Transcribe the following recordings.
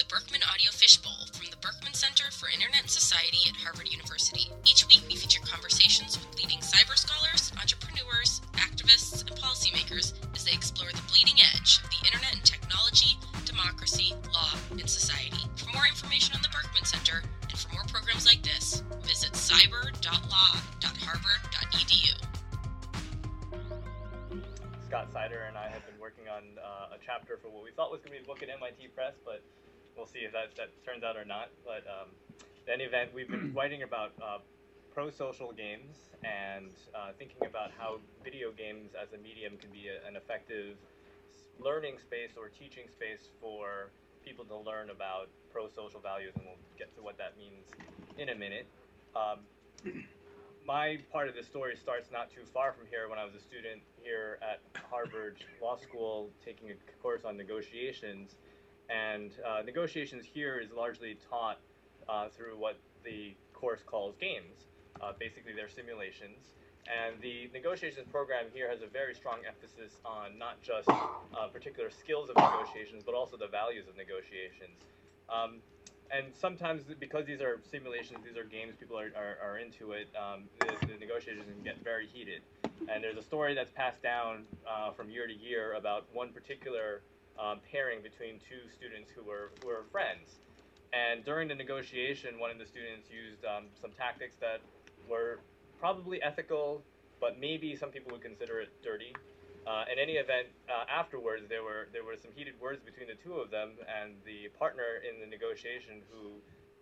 Berkman Audio Fishbowl from the Berkman Center for Internet and Society at Harvard University. Each week we feature conversations with leading cyber scholars, entrepreneurs, activists, and policymakers as they explore the bleeding edge of the internet and technology, democracy, law, and society. For more information on the Berkman Center and for more programs like this, visit cyber.law.harvard.edu. Scott Sider and I have been working on a chapter for what we thought was going to be a book at MIT Press, but we'll see if that turns out or not. But in any event, we've been writing about pro-social games and thinking about how video games as a medium can be an effective learning space or teaching space for people to learn about pro-social values, and we'll get to what that means in a minute. My part of the story starts not too far from here when I was a student here at Harvard Law School taking a course on negotiations. And negotiations here is largely taught through what the course calls games. Basically, they're simulations. And the negotiations program here has a very strong emphasis on not just particular skills of negotiations, but also the values of negotiations. And sometimes, because these are simulations, these are games, people are into it, the negotiations can get very heated. And there's a story that's passed down from year to year about one particular pairing between two students who were friends. And during the negotiation, one of the students used some tactics that were probably ethical, but maybe some people would consider it dirty. In any event, afterwards, there were some heated words between the two of them, and the partner in the negotiation who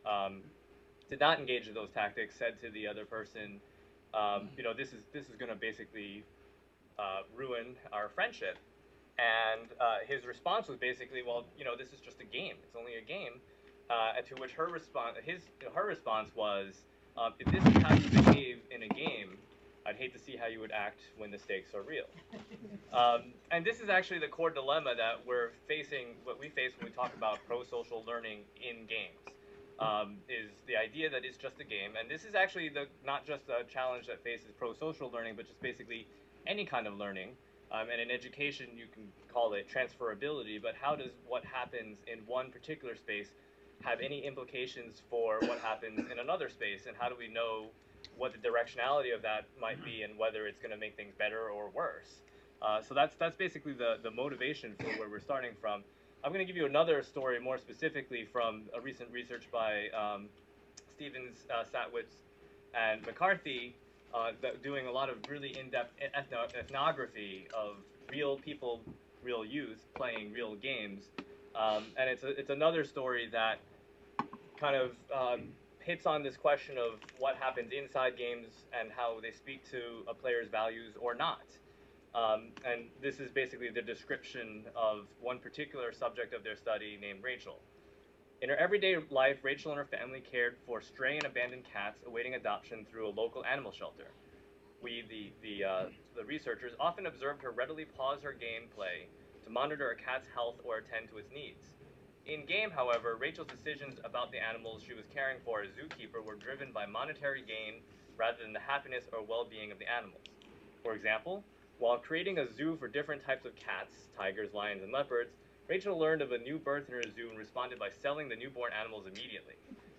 did not engage in those tactics said to the other person, this is going to basically ruin our friendship. And his response was basically, well, this is just a game. It's only a game. And to which her response was, if this is how you behave in a game, I'd hate to see how you would act when the stakes are real. And this is actually the core dilemma that what we face when we talk about pro-social learning in games, is the idea that it's just a game. And this is actually not just a challenge that faces pro-social learning, but just basically any kind of learning. And in education, you can call it transferability, but how does what happens in one particular space have any implications for what happens in another space, and how do we know what the directionality of that might be and whether it's going to make things better or worse? So that's basically the motivation for where we're starting from. I'm going to give you another story more specifically from a recent research by Stevens, Satwitz, and McCarthy, doing a lot of really in-depth ethnography of real people, real youth playing real games. And it's another story that kind of hits on this question of what happens inside games and how they speak to a player's values or not. And this is basically the description of one particular subject of their study named Rachel. In her everyday life, Rachel and her family cared for stray and abandoned cats awaiting adoption through a local animal shelter. We, the researchers, often observed her readily pause her gameplay to monitor a cat's health or attend to its needs. In game, however, Rachel's decisions about the animals she was caring for as zookeeper were driven by monetary gain rather than the happiness or well-being of the animals. For example, while creating a zoo for different types of cats, tigers, lions, and leopards, Rachel learned of a new birth in her zoo and responded by selling the newborn animals immediately.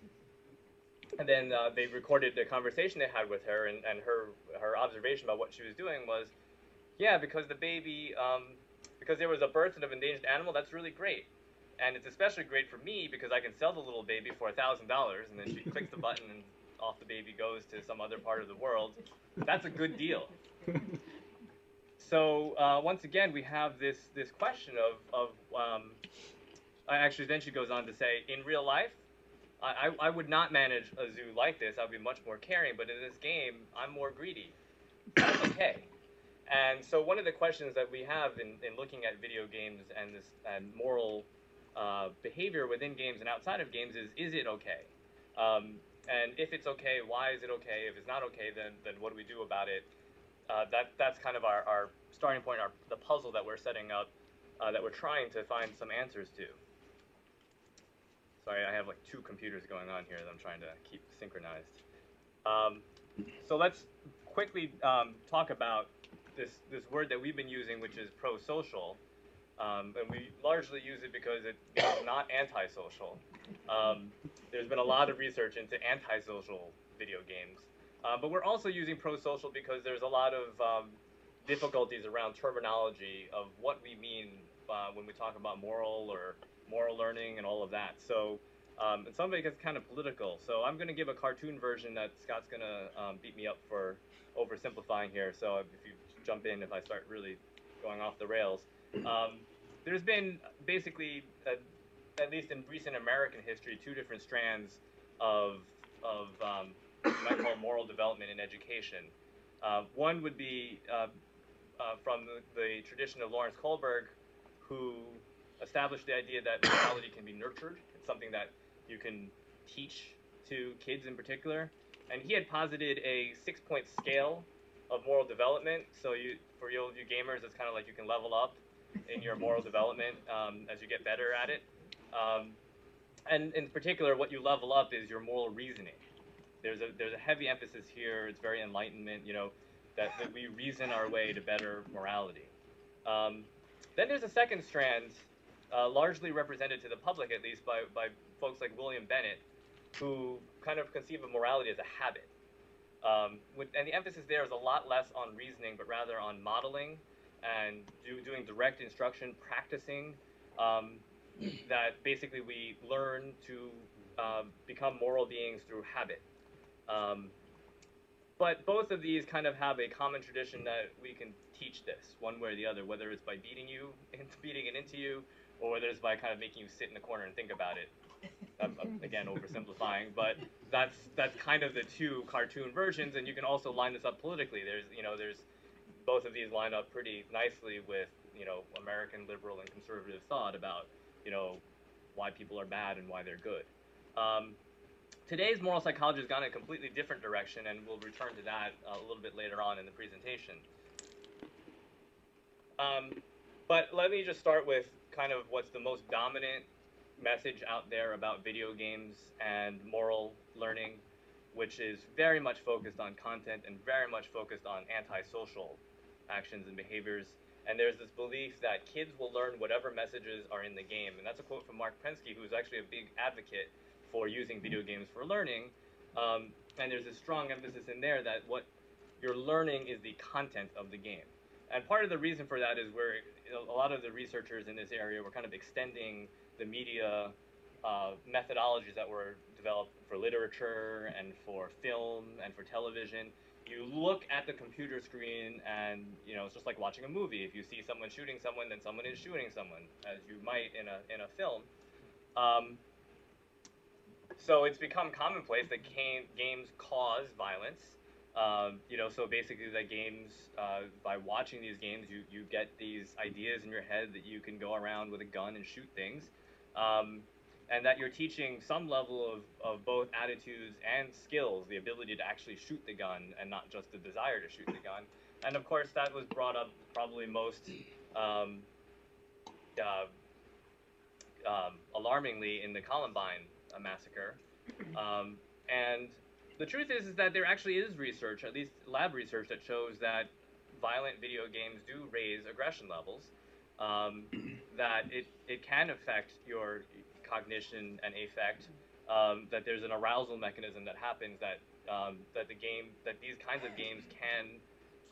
And then they recorded the conversation they had with her, and her observation about what she was doing was, yeah, because the baby, because there was a birth of an endangered animal, that's really great. And it's especially great for me because I can sell the little baby for $1,000, and then she clicks the button and off the baby goes to some other part of the world. That's a good deal. So once again, we have this question of actually then she goes on to say, in real life, I would not manage a zoo like this. I would be much more caring, but in this game, I'm more greedy. That's okay. And so one of the questions that we have in looking at video games and moral behavior within games and outside of games is it okay? And if it's okay, why is it okay? If it's not okay, then what do we do about it? That's kind of our starting point, the puzzle that we're setting up, that we're trying to find some answers to. Sorry, I have like two computers going on here that I'm trying to keep synchronized. So let's quickly talk about this word that we've been using, which is pro-social. And we largely use it because it's not antisocial. There's been a lot of research into antisocial video games, but we're also using pro-social because there's a lot of difficulties around terminology of what we mean when we talk about moral or moral learning and all of that. So and some of it gets kind of political. So I'm going to give a cartoon version that Scott's going to beat me up for oversimplifying here. So if you jump in if I start really going off the rails. There's been basically, at least in recent American history, two different strands of what you might call moral development in education. One would be from the tradition of Lawrence Kohlberg, who established the idea that morality can be nurtured. It's something that you can teach to kids in particular. And he had posited a 6-point scale of moral development. So for you gamers, it's kind of like you can level up in your moral development as you get better at it. And in particular, what you level up is your moral reasoning. There's a heavy emphasis here. It's very enlightenment, that we reason our way to better morality. Then there's a second strand, largely represented to the public, at least by folks like William Bennett, who kind of conceive of morality as a habit. And the emphasis there is a lot less on reasoning, but rather on modeling and doing direct instruction, practicing, that basically we learn to become moral beings through habit. But both of these kind of have a common tradition that we can teach this one way or the other, whether it's by beating it into you, or whether it's by kind of making you sit in the corner and think about it. Again, oversimplifying, but that's kind of the two cartoon versions, and you can also line this up politically. There's both of these line up pretty nicely with American liberal and conservative thought about why people are bad and why they're good. Today's moral psychology has gone in a completely different direction, and we'll return to that a little bit later on in the presentation. But let me just start with kind of what's the most dominant message out there about video games and moral learning, which is very much focused on content and very much focused on antisocial actions and behaviors. And there's this belief that kids will learn whatever messages are in the game. And that's a quote from Mark Prensky, who's actually a big advocate for using video games for learning. And there's a strong emphasis in there that what you're learning is the content of the game. And part of the reason for that is where a lot of the researchers in this area were kind of extending the media methodologies that were developed for literature and for film and for television. You look at the computer screen and, it's just like watching a movie. If you see someone shooting someone, then someone is shooting someone, as you might in a film. So it's become commonplace that games cause violence. So basically the games, by watching these games, you get these ideas in your head that you can go around with a gun and shoot things. And that you're teaching some level of both attitudes and skills, the ability to actually shoot the gun and not just the desire to shoot the gun. And of course, that was brought up probably most alarmingly in the Columbine massacre. And the truth is that there actually is research, at least lab research, that shows that violent video games do raise aggression levels, that it can affect your cognition and affect, that there's an arousal mechanism that happens that these kinds of games can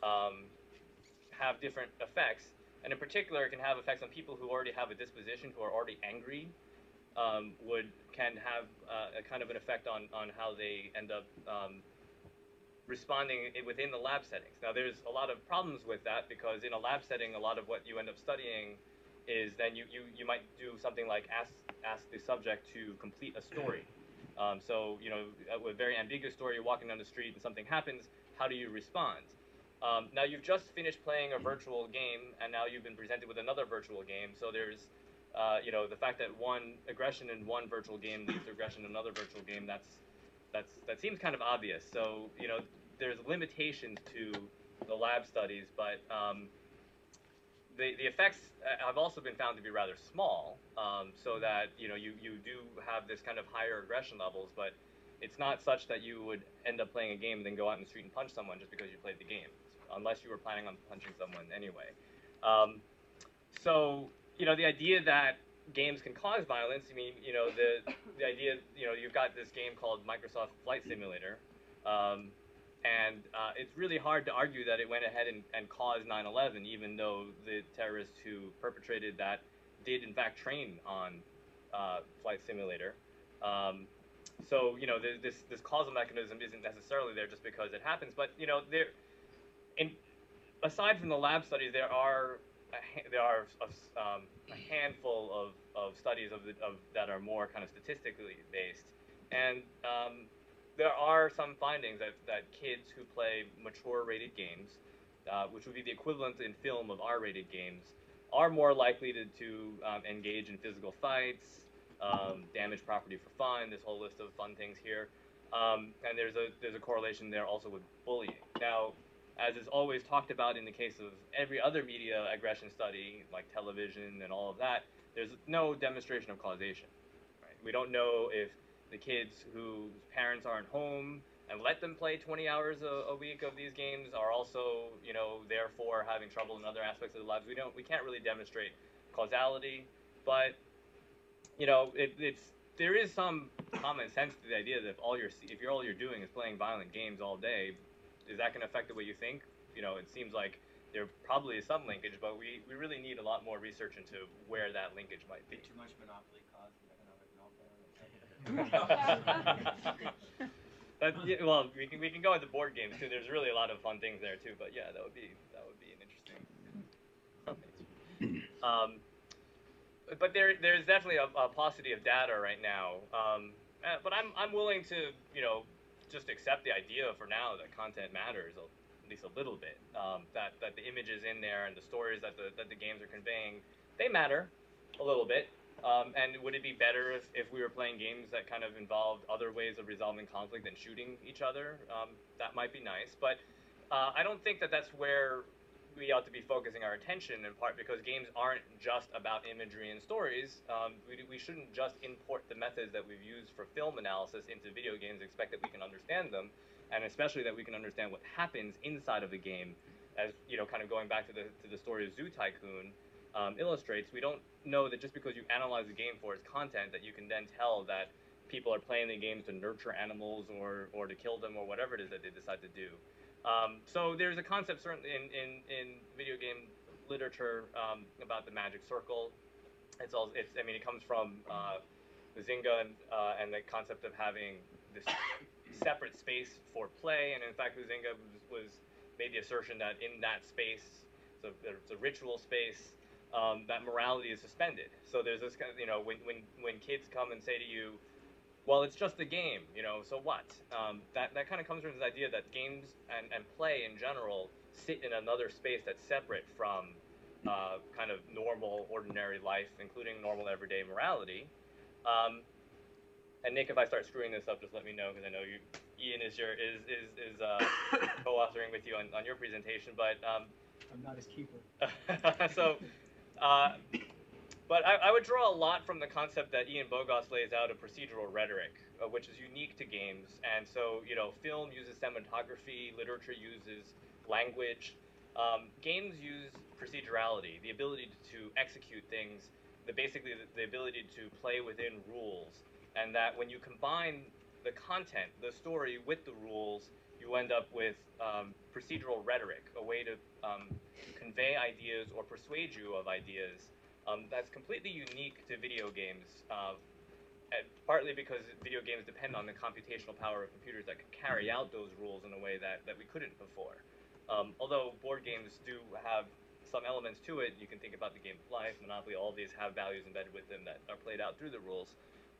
have different effects, and in particular it can have effects on people who already have a disposition, who are already angry, can have a kind of an effect on how they end up responding within the lab settings. Now, there's a lot of problems with that, because in a lab setting, a lot of what you end up studying is then you might do something like ask the subject to complete a story. So, a very ambiguous story, you're walking down the street and something happens, how do you respond? Now, you've just finished playing a virtual game, and now you've been presented with another virtual game, so there's the fact that one aggression in one virtual game leads to aggression in another virtual game, that seems kind of obvious. So, there's limitations to the lab studies, but the effects have also been found to be rather small, so that, you do have this kind of higher aggression levels, but it's not such that you would end up playing a game and then go out in the street and punch someone just because you played the game, unless you were planning on punching someone anyway. So, the idea that games can cause violence. I mean, the idea, you've got this game called Microsoft Flight Simulator, and it's really hard to argue that it went ahead and caused 9/11, even though the terrorists who perpetrated that did in fact train on Flight Simulator. So this causal mechanism isn't necessarily there just because it happens, but aside from the lab studies, there are a handful of studies of that are more kind of statistically based, and there are some findings that kids who play mature rated games, which would be the equivalent in film of R-rated games, are more likely to engage in physical fights, damage property for fun, this whole list of fun things here. And there's a correlation there also with bullying. Now, as is always talked about in the case of every other media aggression study, like television and all of that, there's no demonstration of causation. Right? We don't know if the kids whose parents aren't home and let them play 20 hours a week of these games are also, therefore having trouble in other aspects of their lives. We can't really demonstrate causality, but there is some common sense to the idea that if all you're doing is playing violent games all day, is that going to affect the way you think? It seems like there probably is some linkage, but we really need a lot more research into where that linkage might be. Too much monopoly caused economic meltdown. Well, we can go into board games too. There's really a lot of fun things there too. But yeah, that would be an interesting. But there's definitely a paucity of data right now. But I'm willing to just accept the idea for now that content matters at least a little bit. That the images in there and the stories that the games are conveying, they matter a little bit. And would it be better if we were playing games that kind of involved other ways of resolving conflict than shooting each other? That might be nice, but I don't think that that's where we ought to be focusing our attention, in part because games aren't just about imagery and stories. We shouldn't just import the methods that we've used for film analysis into video games, expect that we can understand them, and especially that we can understand what happens inside of the game. As kind of going back to the story of Zoo Tycoon illustrates, we don't know that just because you analyze the game for its content that you can then tell that people are playing the game to nurture animals or to kill them or whatever it is that they decide to do. So there's a concept certainly in video game literature about the magic circle. It comes from Huizinga and the concept of having this separate space for play. And in fact, Huizinga made the assertion that in that space, so it's a ritual space, that morality is suspended. So there's this kind of, when kids come and say to you, well, it's just a game, so what? That kind of comes from this idea that games and play in general sit in another space that's separate from kind of normal, ordinary life, including normal, everyday morality. And Nick, if I start screwing this up, just let me know, because I know Ian is co-authoring with you on your presentation. But I'm not his keeper. But I would draw a lot from the concept that Ian Bogost lays out of procedural rhetoric, which is unique to games. And so, film uses cinematography, literature uses language. Games use procedurality, the ability to execute things, basically the ability to play within rules. And that when you combine the content, the story, with the rules, you end up with procedural rhetoric, a way to convey ideas or persuade you of ideas. That's completely unique to video games, partly because video games depend on the computational power of computers that can carry out those rules in a way that we couldn't before. Although board games do have some elements to it, you can think about the game of life, Monopoly, all of these have values embedded with them that are played out through the rules.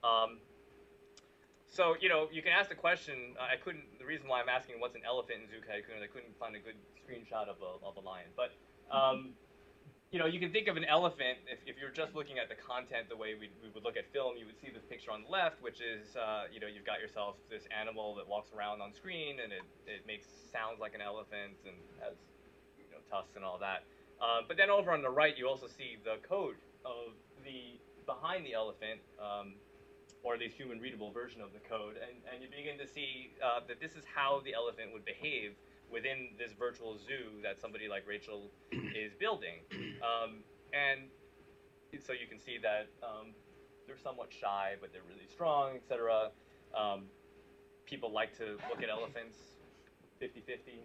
So, you can ask the question, the reason why I'm asking what's an elephant in Zoo Tycoon, I couldn't find a good screenshot of a lion, but you can think of an elephant, if you're just looking at the content the way we would look at film, you would see this picture on the left, which is, you've got yourself this animal that walks around on screen, and it makes sounds like an elephant, and has, tusks and all that. But then over on the right, you also see the code of behind the elephant, or the human readable version of the code, and you begin to see that this is how the elephant would behave within this virtual zoo that somebody like Rachel is building. And so you can see that they're somewhat shy, but they're really strong, etc. People like to look at elephants 50-50.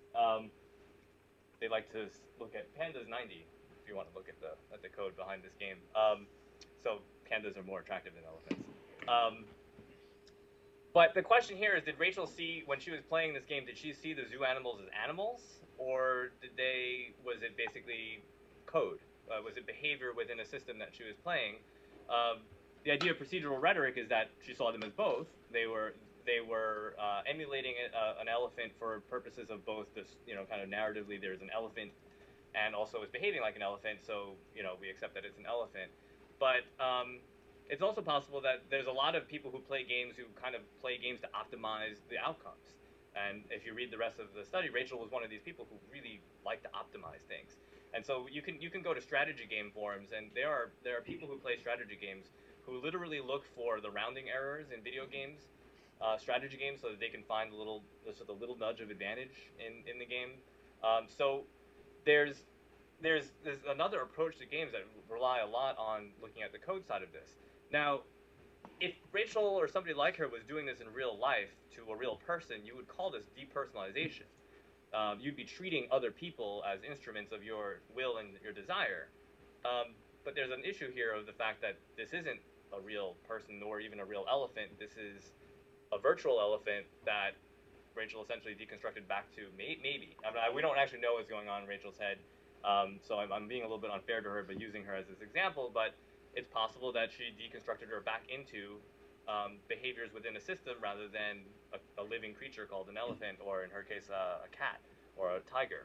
They like to look at pandas 90, if you want to look at the code behind this game. So pandas are more attractive than elephants. But the question here is, did Rachel see, when she was playing this game, did she see the zoo animals as animals, or was it basically code? Was it behavior within a system that she was playing? The idea of procedural rhetoric is that she saw them as both. They were emulating an elephant for purposes of both this, kind of narratively, there's an elephant, and also it's behaving like an elephant, so we accept that it's an elephant. But it's also possible that there's a lot of people who play games who kind of play games to optimize the outcomes. And if you read the rest of the study, Rachel was one of these people who really like to optimize things. And so you can go to strategy game forums, and there are people who play strategy games who literally look for the rounding errors in video games, strategy games, so that they can find the little nudge of advantage in the game. So there's another approach to games that rely a lot on looking at the code side of this. Now, if Rachel or somebody like her was doing this in real life to a real person, you would call this depersonalization. You'd be treating other people as instruments of your will and your desire. But there's an issue here of the fact that this isn't a real person nor even a real elephant. This is a virtual elephant that Rachel essentially deconstructed back to maybe. I mean, we don't actually know what's going on in Rachel's head, so I'm being a little bit unfair to her by using her as this example, but it's possible that she deconstructed her back into behaviors within a system rather than a living creature called an elephant, or in her case, a cat or a tiger.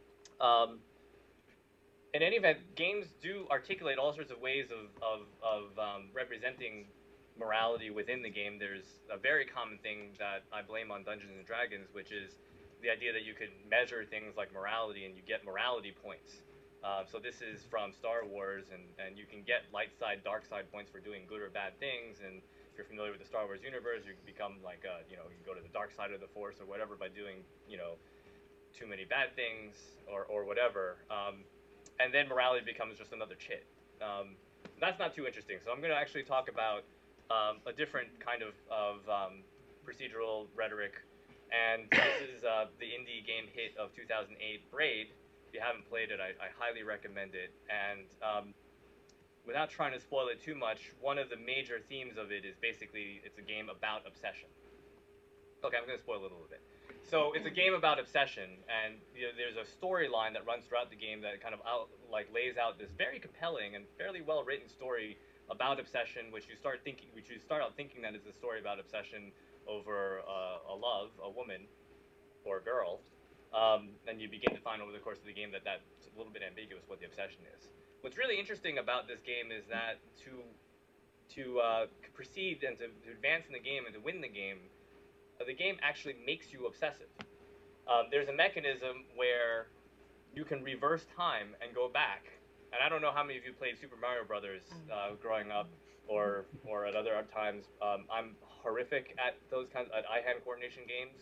In any event, games do articulate all sorts of ways of representing morality within the game. There's a very common thing that I blame on Dungeons & Dragons, which is the idea that you could measure things like morality and you get morality points. So this is from Star Wars, and you can get light side, dark side points for doing good or bad things. And if you're familiar with the Star Wars universe, you can become like, you can go to the dark side of the Force or whatever by doing, too many bad things or whatever. And then morality becomes just another chit. That's not too interesting. So I'm going to actually talk about a different kind of procedural rhetoric. And this is the indie game hit of 2008, Braid. If you haven't played it, I highly recommend it. And without trying to spoil it too much, one of the major themes of it is basically it's a game about obsession. Okay, I'm going to spoil it a little bit. So it's a game about obsession, and there's a storyline that runs throughout the game that kind of lays out this very compelling and fairly well-written story about obsession, which you start out thinking that it's a story about obsession over a woman or a girl. And you begin to find over the course of the game that that's a little bit ambiguous what the obsession is. What's really interesting about this game is that to proceed and to advance in the game and to win the game actually makes you obsessive. There's a mechanism where you can reverse time and go back. And I don't know how many of you played Super Mario Brothers growing up or at other times. I'm horrific at those kinds of eye-hand coordination games.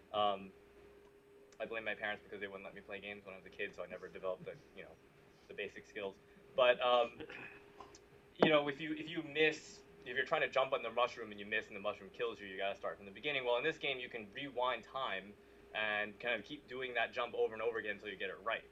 I blame my parents because they wouldn't let me play games when I was a kid, so I never developed the basic skills. But if you're trying to jump on the mushroom and you miss and the mushroom kills you, you got to start from the beginning. Well, in this game, you can rewind time and kind of keep doing that jump over and over again until you get it right.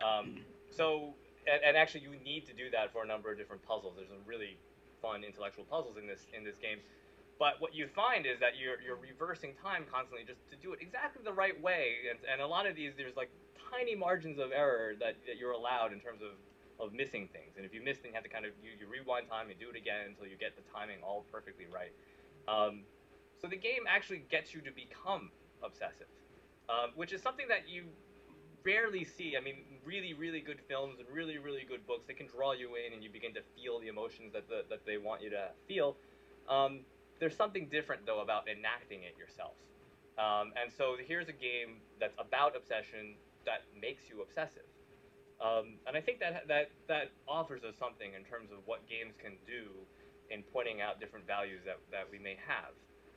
And actually, you need to do that for a number of different puzzles. There's some really fun intellectual puzzles in this game. But what you find is that you're reversing time constantly just to do it exactly the right way. And a lot of these, there's like tiny margins of error that you're allowed in terms of missing things. And if you miss things, you have to kind of, you rewind time, you do it again until you get the timing all perfectly right. So the game actually gets you to become obsessive, which is something that you rarely see. I mean, really, really good films and really, really good books, they can draw you in and you begin to feel the emotions that they want you to feel. There's something different, though, about enacting it yourself. And so here's a game that's about obsession that makes you obsessive. And I think that offers us something in terms of what games can do in pointing out different values that we may have.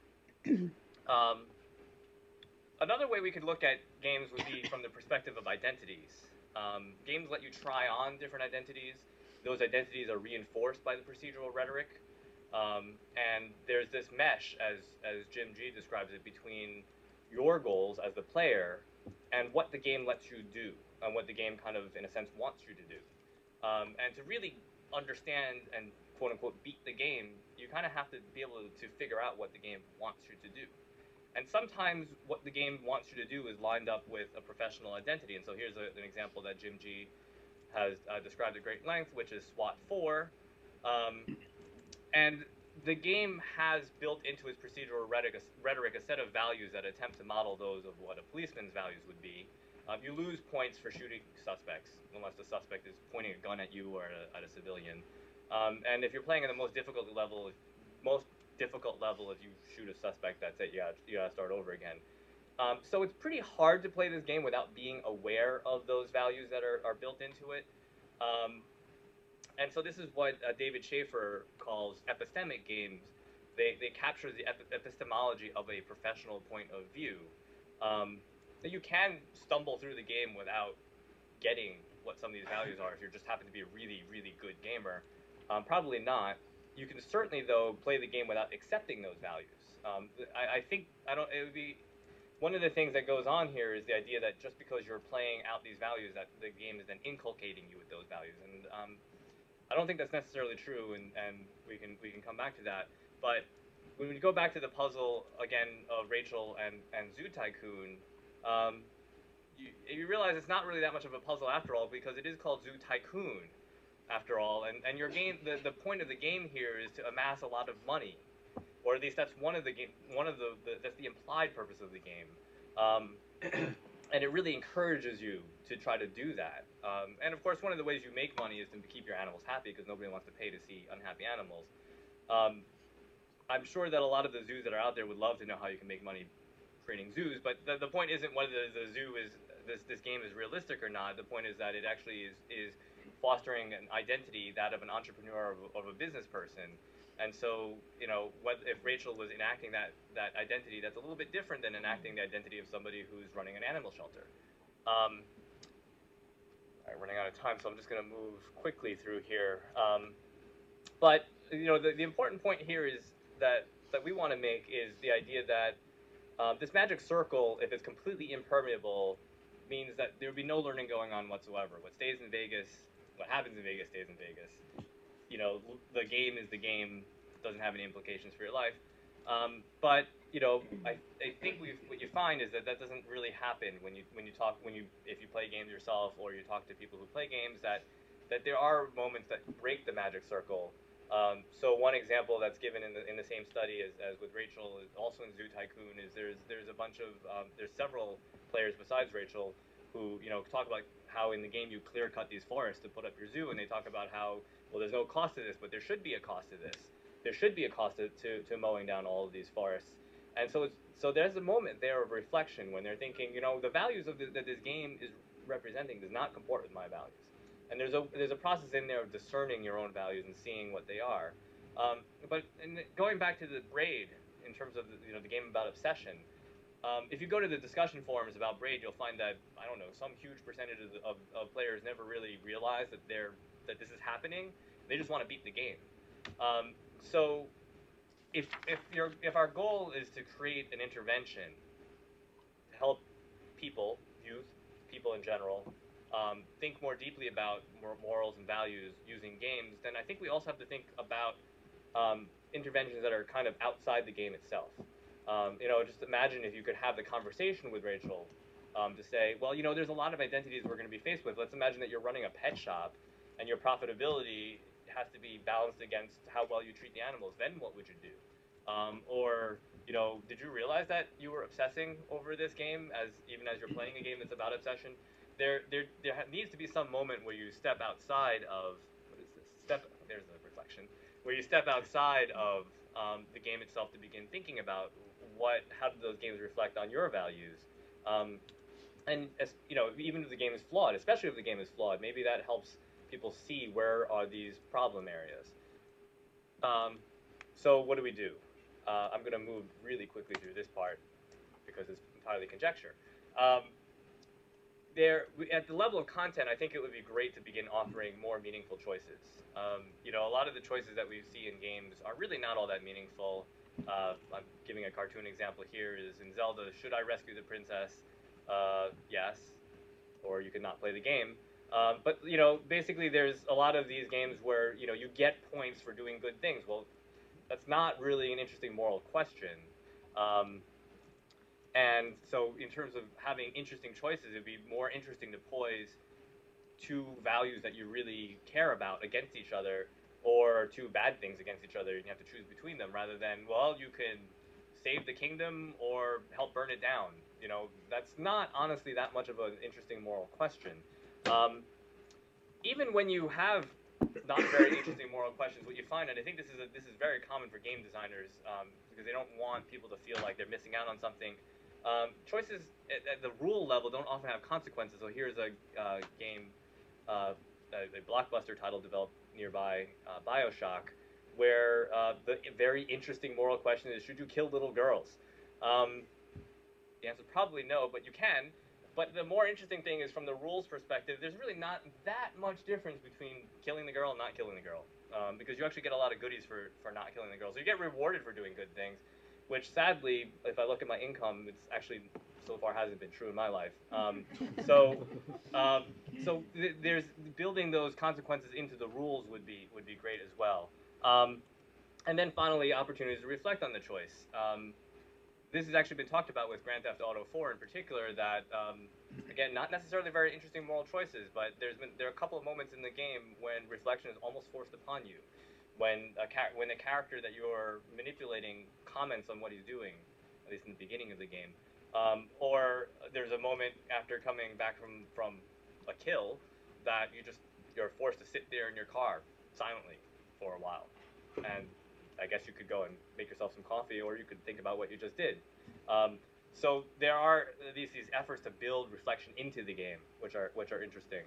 Another way we could look at games would be from the perspective of identities. Games let you try on different identities. those identities are reinforced by the procedural rhetoric. And there's this mesh, as Jim G describes it, between your goals as the player and what the game lets you do, and what the game kind of, in a sense, wants you to do. And to really understand and quote-unquote beat the game, you kind of have to be able to figure out what the game wants you to do. And sometimes what the game wants you to do is lined up with a professional identity. And so here's an example that Jim G has described at great length, which is SWAT 4. And the game has built into its procedural rhetoric a set of values that attempt to model those of what a policeman's values would be. You lose points for shooting suspects, unless the suspect is pointing a gun at you or at a civilian. And if you're playing at the most difficult level, if you shoot a suspect, that's it. You gotta start over again. So it's pretty hard to play this game without being aware of those values that are built into it. And so this is what David Schaefer calls epistemic games. They capture the epistemology of a professional point of view. You can stumble through the game without getting what some of these values are if you just happen to be a really, really good gamer. Probably not. You can certainly, though, play the game without accepting those values. It would be one of the things that goes on here is the idea that just because you're playing out these values, that the game is then inculcating you with those values. And I don't think that's necessarily true, and we can come back to that. But when we go back to the puzzle again of Rachel and Zoo Tycoon, you realize it's not really that much of a puzzle after all, because it is called Zoo Tycoon after all, and your game, the point of the game here is to amass a lot of money, or at least that's that's the implied purpose of the game, and it really encourages you to try to do that. And of course, one of the ways you make money is to keep your animals happy, because nobody wants to pay to see unhappy animals. I'm sure that a lot of the zoos that are out there would love to know how you can make money creating zoos, but the point isn't whether the zoo is this game is realistic or not. The point is that it actually is fostering an identity, that of an entrepreneur, of a business person. And so, if Rachel was enacting that identity, that's a little bit different than enacting the identity of somebody who's running an animal shelter. All right, running out of time, so I'm just going to move quickly through here. But the important point here is that we want to make is the idea that this magic circle, if it's completely impermeable, means that there would be no learning going on whatsoever. What stays in Vegas, what happens in Vegas stays in Vegas. The game is the game, doesn't have any implications for your life. But I think what you find is that doesn't really happen if you play games yourself or you talk to people who play games, that there are moments that break the magic circle. So one example that's given in the same study as with Rachel, is also in Zoo Tycoon, is there's a bunch of there's several players besides Rachel who talk about how in the game you clear cut these forests to put up your zoo, and they talk about how, well, there's no cost to this, but there should be a cost to this. There should be a cost to mowing down all of these forests. And so there's a moment there of reflection when they're thinking, the values that this game is representing does not comport with my values. And there's a process in there of discerning your own values and seeing what they are. But going back to the Braid, in terms of the game about obsession, if you go to the discussion forums about Braid, you'll find that, I don't know, some huge percentage of players never really realize that this is happening. They just want to beat the game. So if our goal is to create an intervention to help people, youth, people in general, think more deeply about morals and values using games, then I think we also have to think about interventions that are kind of outside the game itself. Just imagine if you could have the conversation with Rachel to say, well, there's a lot of identities we're going to be faced with. Let's imagine that you're running a pet shop and your profitability has to be balanced against how well you treat the animals. Then what would you do? Did you realize that you were obsessing over this game even as you're playing a game that's about obsession? There needs to be some moment where you step outside of, there's the reflection, where you step outside of the game itself to begin thinking about how do those games reflect on your values. And even if the game is flawed, especially if the game is flawed, maybe that helps people see where are these problem areas. So what do we do? I'm going to move really quickly through this part because it's entirely conjecture. at the level of content, I think it would be great to begin offering more meaningful choices. You know, a lot of the choices that we see in games are really not all that meaningful. I'm giving a cartoon example here. Is in Zelda, should I rescue the princess? Yes, or you could not play the game. But you know, basically, there's a lot of these games where you know you get points for doing good things. Well, that's not really an interesting moral question. And so, in terms of having interesting choices, it'd be more interesting to poise two values that you really care about against each other, or two bad things against each other, and you have to choose between them, rather than, well, you can save the kingdom or help burn it down. You know, that's not honestly that much of an interesting moral question. Even when you have not very interesting moral questions, what you find, and I think this is very common for game designers, because they don't want people to feel like they're missing out on something. Choices at the rule level don't often have consequences. So here's a game, a blockbuster title developed nearby, BioShock, where the very interesting moral question is: should you kill little girls? The answer is probably no, but you can. But the more interesting thing is, from the rules perspective, there's really not that much difference between killing the girl and not killing the girl, because you actually get a lot of goodies for not killing the girl. So you get rewarded for doing good things, which sadly, if I look at my income, it's actually so far hasn't been true in my life. There's building those consequences into the rules would be great as well. And then finally, opportunities to reflect on the choice. This has actually been talked about with Grand Theft Auto 4 in particular, that, again, not necessarily very interesting moral choices, but there are a couple of moments in the game when reflection is almost forced upon you. When a character that you're manipulating comments on what he's doing, at least in the beginning of the game. Or there's a moment after coming back from a kill that you're forced to sit there in your car silently for a while. And I guess you could go and make yourself some coffee, or you could think about what you just did. So there are these efforts to build reflection into the game, which are interesting.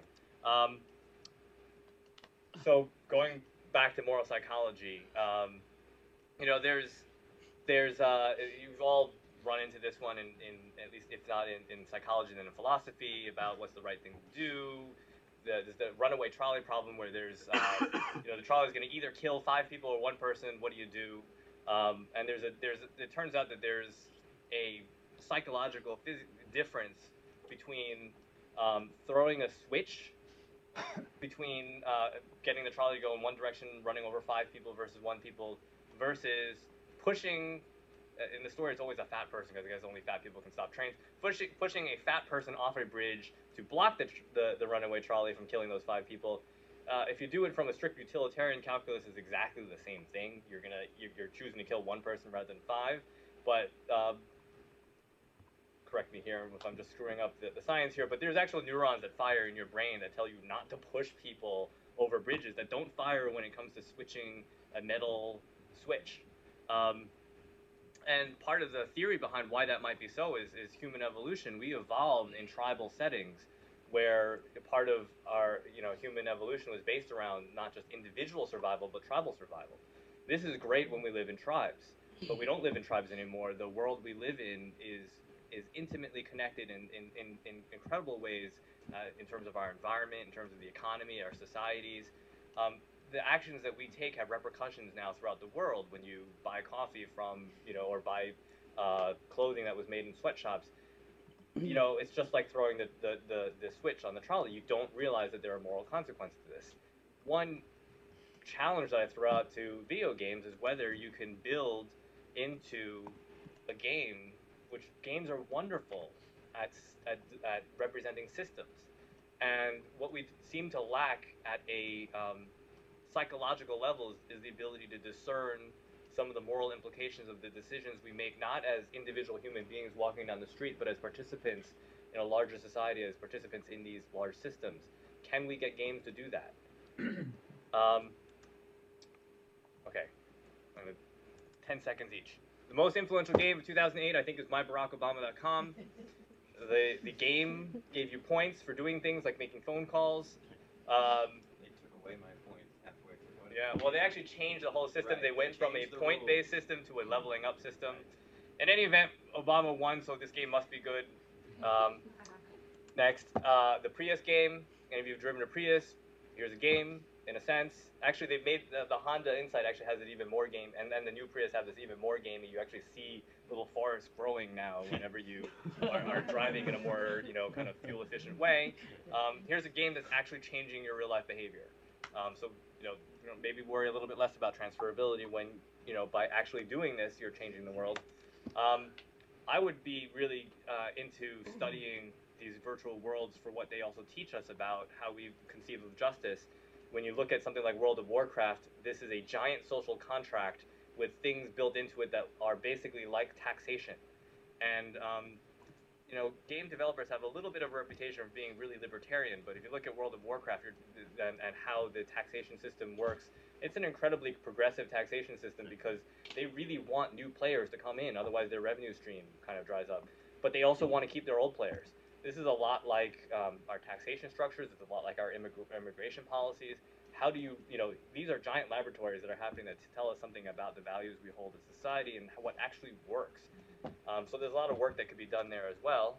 So going back to moral psychology, you know, there's you've all run into this one in at least if not in psychology, then in philosophy, about what's the right thing to do. There's the runaway trolley problem, where there's you know, the trolley is going to either kill 5 people or 1 person. What do you do? And it turns out that there's a psychological difference between throwing a switch between getting the trolley to go in one direction, running over 5 people versus 1 people, versus pushing. In the story, it's always a fat person, because I guess only fat people can stop trains. Pushing a fat person off a bridge to block the runaway trolley from killing those 5 people. If you do it from a strict utilitarian calculus, it's exactly the same thing. You're choosing to kill 1 person rather than 5. But correct me here if I'm just screwing up the science here. But there's actual neurons that fire in your brain that tell you not to push people over bridges, that don't fire when it comes to switching a metal switch. And part of the theory behind why that might be so is human evolution. We evolved in tribal settings, where part of our human evolution was based around not just individual survival, but tribal survival. This is great when we live in tribes, but we don't live in tribes anymore. The world we live in is intimately connected in incredible ways, in terms of our environment, in terms of the economy, our societies. The actions that we take have repercussions now throughout the world. When you buy coffee from, or buy clothing that was made in sweatshops, it's just like throwing the switch on the trolley. You don't realize that there are moral consequences to this. One challenge that I throw out to video games is whether you can build into a game, which games are wonderful at representing systems. And what we seem to lack at a psychological level is the ability to discern some of the moral implications of the decisions we make, not as individual human beings walking down the street, but as participants in a larger society, as participants in these large systems. Can we get games to do that? Okay, 10 seconds each. The most influential game of 2008, I think, is MyBarackObama.com. The game gave you points for doing things like making phone calls. They took away my points halfway through. Yeah, well, they actually changed the whole system. Right. They went from a point-based system to a leveling-up system. In any event, Obama won, so this game must be good. Next, the Prius game. Any of you have driven a Prius? Here's a game, in a sense. Actually, they've made the Honda Insight actually has an even more game, and then the new Prius have this even more gamey. You actually see little forests growing now whenever you are driving in a more, kind of fuel-efficient way. Here's a game that's actually changing your real-life behavior. So, maybe worry a little bit less about transferability when, by actually doing this, you're changing the world. I would be really into studying these virtual worlds for what they also teach us about how we conceive of justice. When you look at something like World of Warcraft, this is a giant social contract with things built into it that are basically like taxation. And, game developers have a little bit of a reputation of being really libertarian, but if you look at World of Warcraft and how the taxation system works, it's an incredibly progressive taxation system because they really want new players to come in, otherwise their revenue stream kind of dries up. But they also want to keep their old players. This is a lot like our taxation structures. It's a lot like our immigration policies. How do you, these are giant laboratories that are happening that tell us something about the values we hold as society and what actually works. So there's a lot of work that could be done there as well.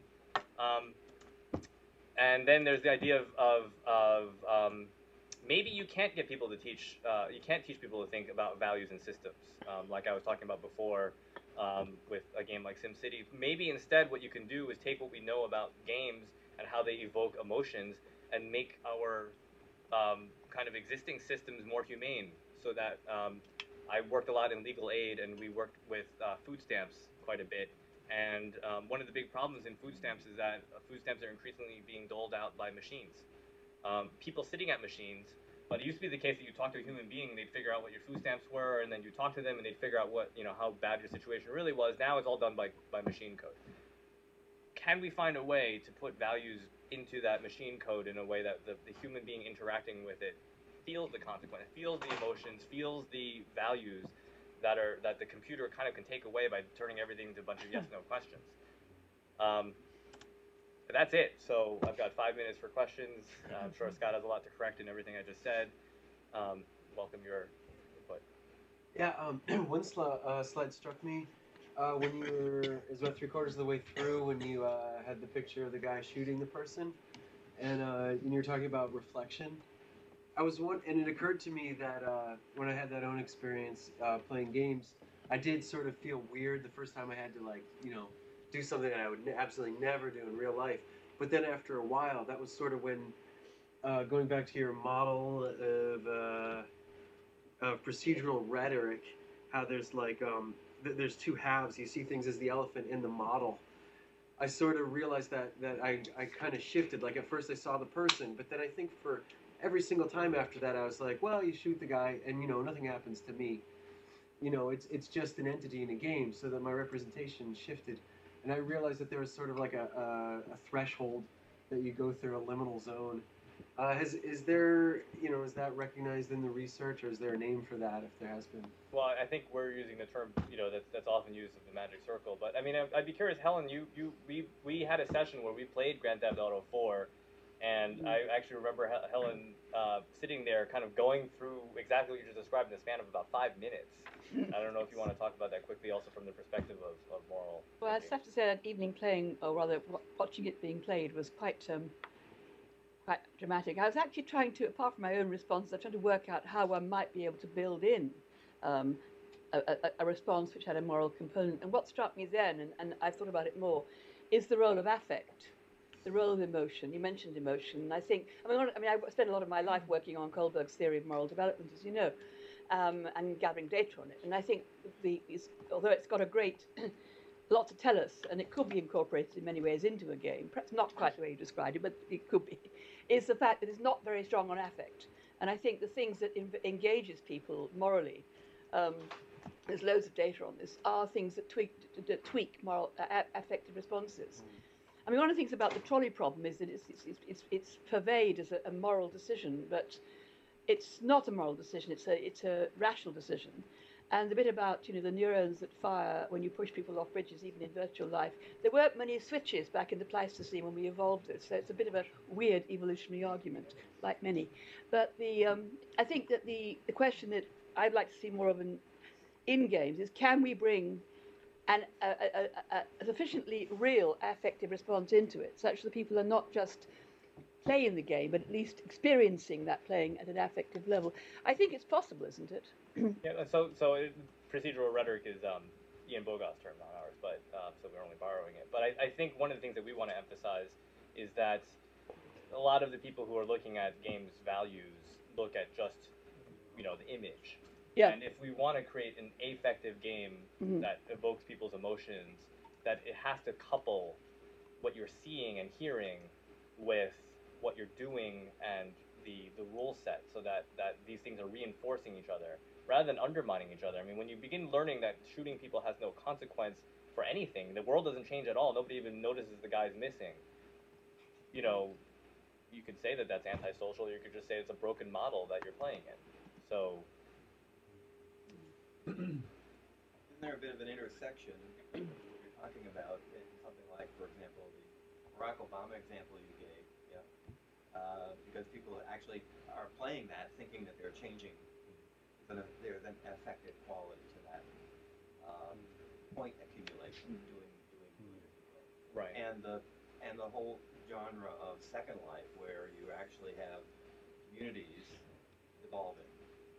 And then there's the idea of maybe you can't get people to teach, you can't teach people to think about values and systems, like I was talking about before with a game like SimCity. Maybe instead what you can do is take what we know about games and how they evoke emotions and make our kind of existing systems more humane. So that I worked a lot in legal aid, and we worked with food stamps quite a bit. And one of the big problems in food stamps is that food stamps are increasingly being doled out by machines. People sitting at machines, but it used to be the case that you talk to a human being, they'd figure out what your food stamps were, and then you talk to them and they'd figure out what, how bad your situation really was. Now it's all done by machine code. Can we find a way to put values into that machine code in a way that the human being interacting with it feels the consequence, feels the emotions, feels the values that the computer kind of can take away by turning everything into a bunch of yes/no questions? But that's it. So I've got 5 minutes for questions. I'm sure Scott has a lot to correct in everything I just said. Welcome your input. Yeah, one slide struck me when you were, it was about 3/4 of the way through, when you had the picture of the guy shooting the person, and you were talking about reflection. And it occurred to me that when I had that own experience playing games, I did sort of feel weird the first time I had to do something that I would absolutely never do in real life. But then after a while, that was sort of when, going back to your model of procedural rhetoric, how there's there's two halves. You see things as the elephant in the model. I sort of realized that I kind of shifted. Like at first I saw the person, but then I think for every single time after that I was like, well, you shoot the guy and nothing happens to me. It's just an entity in a game, so that my representation shifted. And I realized that there was sort of like a threshold that you go through, a liminal zone. Is that recognized in the research, or is there a name for that, if there has been? Well, I think we're using the term, that's often used as the magic circle. But I mean, I'd be curious, Helen, we had a session where we played Grand Theft Auto 4, and I actually remember Helen sitting there, kind of going through exactly what you just described in the span of about 5 minutes. I don't know if you want to talk about that quickly, also from the perspective of moral. Well, I just have to say that evening playing, or rather watching it being played, was quite dramatic. I was actually trying to, apart from my own responses, I was trying to work out how one might be able to build in a response which had a moral component. And what struck me then, and I've thought about it more, is the role of affect, the role of emotion. You mentioned emotion, and I spent a lot of my life working on Kohlberg's theory of moral development, as you know, and gathering data on it. And I think although it's got a great lot to tell us, and it could be incorporated in many ways into a game, perhaps not quite the way you described it, but it could be, is the fact that it's not very strong on affect. And I think the things that engages people morally, there's loads of data on this, are things that tweak moral affective responses. I mean, one of the things about the trolley problem is that it's purveyed as a moral decision, but it's not a moral decision. It's a rational decision. And the bit about the neurons that fire when you push people off bridges, even in virtual life, there weren't many switches back in the Pleistocene when we evolved this. So it's a bit of a weird evolutionary argument, like many. But I think that the question that I'd like to see more of in games is, can we bring and a sufficiently real affective response into it, such that people are not just playing the game, but at least experiencing that playing at an affective level. I think it's possible, isn't it? Yeah, procedural rhetoric is Ian Bogost's term, not ours, but so we're only borrowing it. But I think one of the things that we want to emphasize is that a lot of the people who are looking at games' values look at just, the image. Yeah. And if we want to create an affective game that evokes people's emotions, that it has to couple what you're seeing and hearing with what you're doing and the rule set, so that these things are reinforcing each other rather than undermining each other. I mean, when you begin learning that shooting people has no consequence for anything, the world doesn't change at all. Nobody even notices the guy's missing. You could say that that's antisocial, or you could just say it's a broken model that you're playing in. So. Isn't there a bit of an intersection what you're talking about in something like, for example, the Barack Obama example you gave? Because people actually are playing that, thinking that they're changing. There's an affective quality to that point accumulation, doing Right. And the whole genre of Second Life, where you actually have communities evolving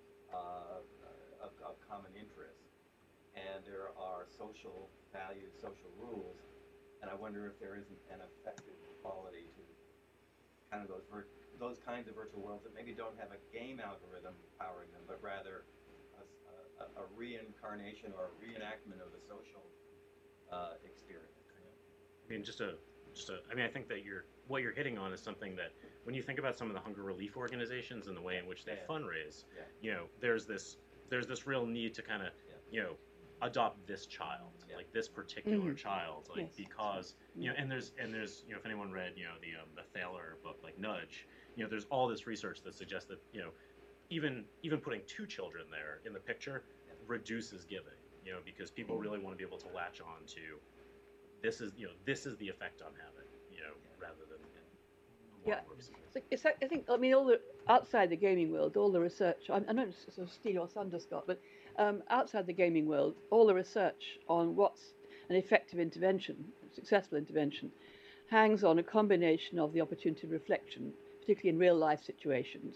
of common interest, and there are social values, social rules, and I wonder if there isn't an effective quality to kind of those kinds of virtual worlds that maybe don't have a game algorithm powering them, but rather a reincarnation or a reenactment of the social experience. I mean, I think that what you're hitting on is something that when you think about some of the hunger relief organizations and the way in which they fundraise, there's this real need to kind of, adopt this child, like this particular child, like because and there's if anyone read the Thaler book, like Nudge, there's all this research that suggests that even putting two children there in the picture reduces giving, because people really want to be able to latch on to this is the effect I'm having, rather than I think all the outside the gaming world, all the research. I know it's sort of steal your thunder, Scott, but outside the gaming world, all the research on what's an effective intervention, successful intervention, hangs on a combination of the opportunity of reflection, particularly in real life situations,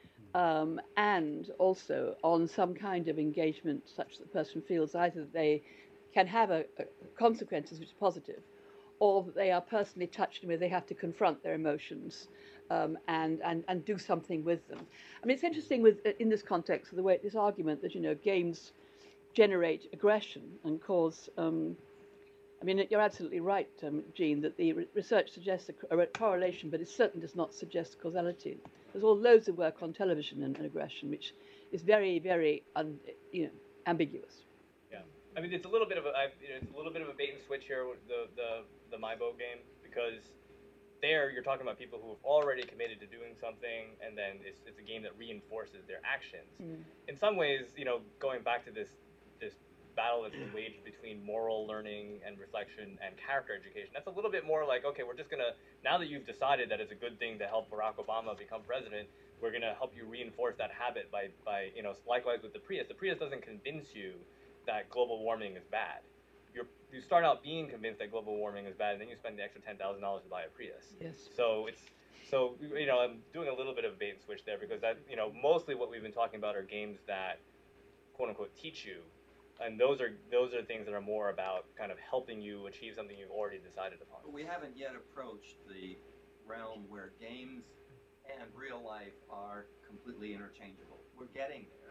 and also on some kind of engagement such that the person feels either that they can have consequences which are positive, or that they are personally touched and where they have to confront their emotions and do something with them. I mean, it's interesting in this context of this argument that games generate aggression and cause. I mean, you're absolutely right, Jean, that the research suggests a correlation, but it certainly does not suggest causality. There's loads of work on television and aggression, which is very, very ambiguous. Yeah, I mean, it's a little bit of a bait and switch here with the MyBo game, because there you're talking about people who have already committed to doing something, and then it's a game that reinforces their actions. In some ways, going back to this battle that's been waged between moral learning and reflection and character education, that's a little bit more like, okay, we're just gonna, now that you've decided that it's a good thing to help Barack Obama become president, we're gonna help you reinforce that habit by likewise with the Prius. The Prius doesn't convince you that global warming is bad. You start out being convinced that global warming is bad, and then you spend the extra $10,000 to buy a Prius. Yes. So I'm doing a little bit of bait and switch there, because that mostly what we've been talking about are games that quote unquote teach you, and those are things that are more about kind of helping you achieve something you've already decided upon. But we haven't yet approached the realm where games and real life are completely interchangeable. We're getting there.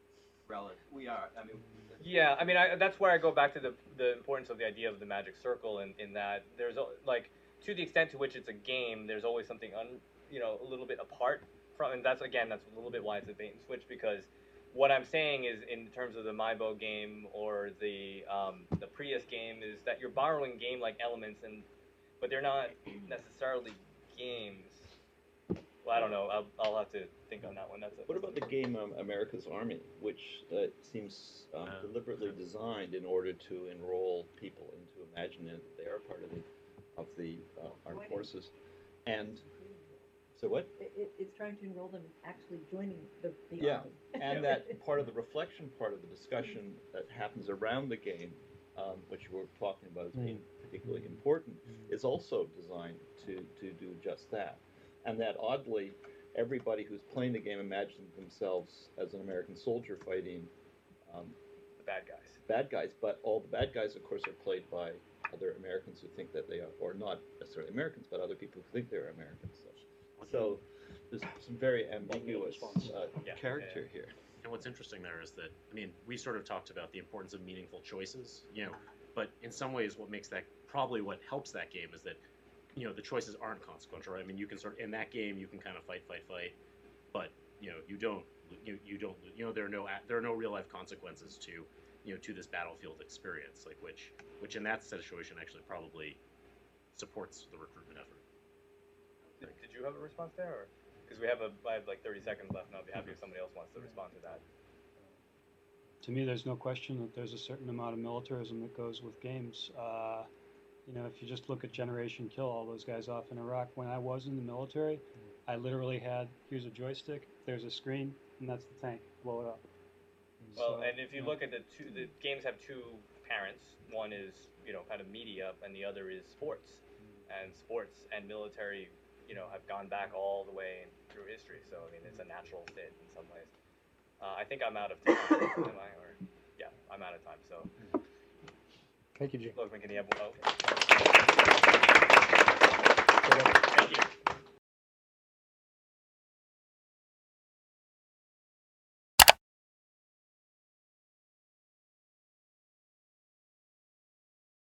We are. I mean. Yeah, I mean, that's where I go back to the importance of the idea of the magic circle, in that there's to the extent to which it's a game, there's always something a little bit apart from, and that's a little bit why it's a bait and switch, because what I'm saying is, in terms of the MyBo game or the Prius game, is that you're borrowing game-like elements, but they're not necessarily games. Well, I don't know. I'll have to think on that one. What about the game America's Army, which seems deliberately designed in order to enroll people into imagining that they are part of the armed forces, and so what? It's trying to enroll them in actually joining the yeah, army. and that part of the reflection, part of the discussion that happens around the game which we're talking about as being particularly important, is also designed to do just that. And that oddly, everybody who's playing the game imagines themselves as an American soldier fighting The bad guys. bad guys, but all the bad guys, of course, are played by other Americans who think that they are, or not necessarily Americans, but other people who think they're Americans. So there's some very ambiguous character here. And what's interesting there is that, I mean, we sort of talked about the importance of meaningful choices, you know, but in some ways what makes that, probably what helps that game is that, you know, the choices aren't consequential, right? I mean, you can sort of, in that game, you can kind of fight, but, you know, you don't, there are no real life consequences to, you know, to this battlefield experience, like which in that situation actually probably supports the recruitment effort. Did you have a response there? Because I have like 30 seconds left, and I'll be happy if somebody else wants to respond to that. To me, there's no question that there's a certain amount of militarism that goes with games. You know, if you just look at Generation Kill, all those guys off in Iraq, when I was in the military, I literally had, here's a joystick, there's a screen, and that's the tank. Blow it up. Well, and if you look at the games have two parents. One is, you know, kind of media, and the other is sports. And sports and military, you know, have gone back all the way through history. So, I mean, it's a natural fit in some ways. I think I'm out of time. Am I? Or, yeah, I'm out of time. So. Thank you, Jim. Look, can you have, okay. Thank you.